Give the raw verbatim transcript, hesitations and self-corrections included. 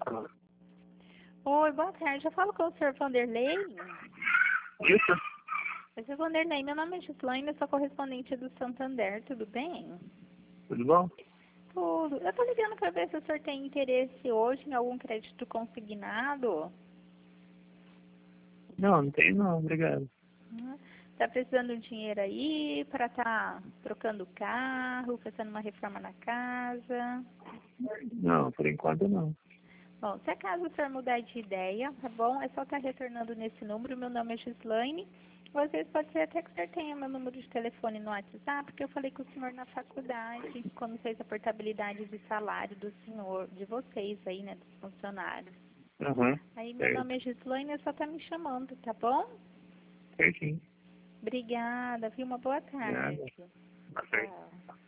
Alô? Oi, boa tarde. Eu falo com o senhor Vanderlei. Isso? Senhor Vanderlei, meu nome é Gislaine, eu sou correspondente do Santander, tudo bem? Tudo bom? Tudo. Eu tô ligando para ver se o senhor tem interesse hoje em algum crédito consignado. Não, não tem não, obrigado. Hum, Tá precisando de dinheiro aí para estar trocando carro, fazendo uma reforma na casa? Não, por enquanto não. Bom, se acaso o senhor mudar de ideia, tá bom? É só estar retornando nesse número. Meu nome é Gislaine. Ou às vezes pode ser até que o senhor tenha meu número de telefone no WhatsApp, porque eu falei com o senhor na faculdade, quando fez a portabilidade de salário do senhor, de vocês aí, né, dos funcionários. Aham, Aí meu certo. nome é Gislaine, é só estar me chamando, tá bom? Certinho. Obrigada, viu? Uma boa tarde. Nada. Tá certo. Tchau.